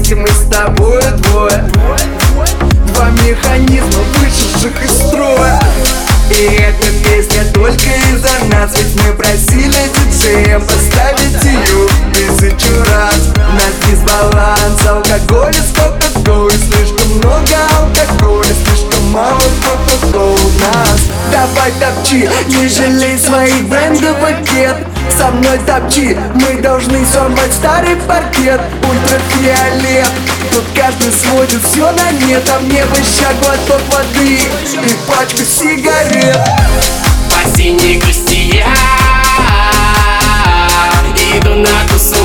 вместе мы с тобой двое. Два механизма, вышедших из строя. И эта песня только из-за нас, ведь мы просили диджея поставить ее 1000 раз. У нас дисбаланс алкоголя с кока-колой. Слишком много алкоголя, слишком мало кока-колы у нас. Давай топчи, не жалей своих брендовых кед. Со мной топчи, мы должны сломать старый паркет. Ультрафиолет, тут каждый сводит все на нет. А мне бы ща глоток воды и пачку сигарет. По синей грусти я иду на тусу,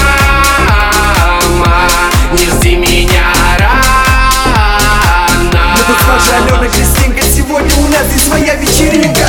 мама, не жди меня рано. Ну госпожа Алена Кристинка, сегодня у нас здесь своя вечеринка.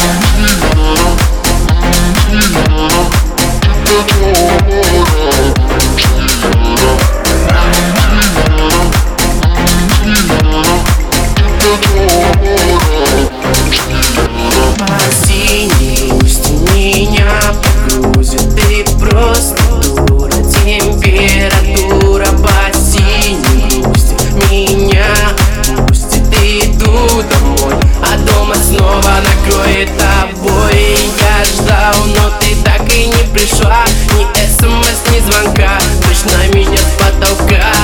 По синей грусти меня погрузит. Ты просто дура, температура. По синей грусти меня пустит. Иду домой, а дома снова накроет обои. Я ждал, но ты так и не пришла. Ни смс, ни звонка, точно меня с потолка.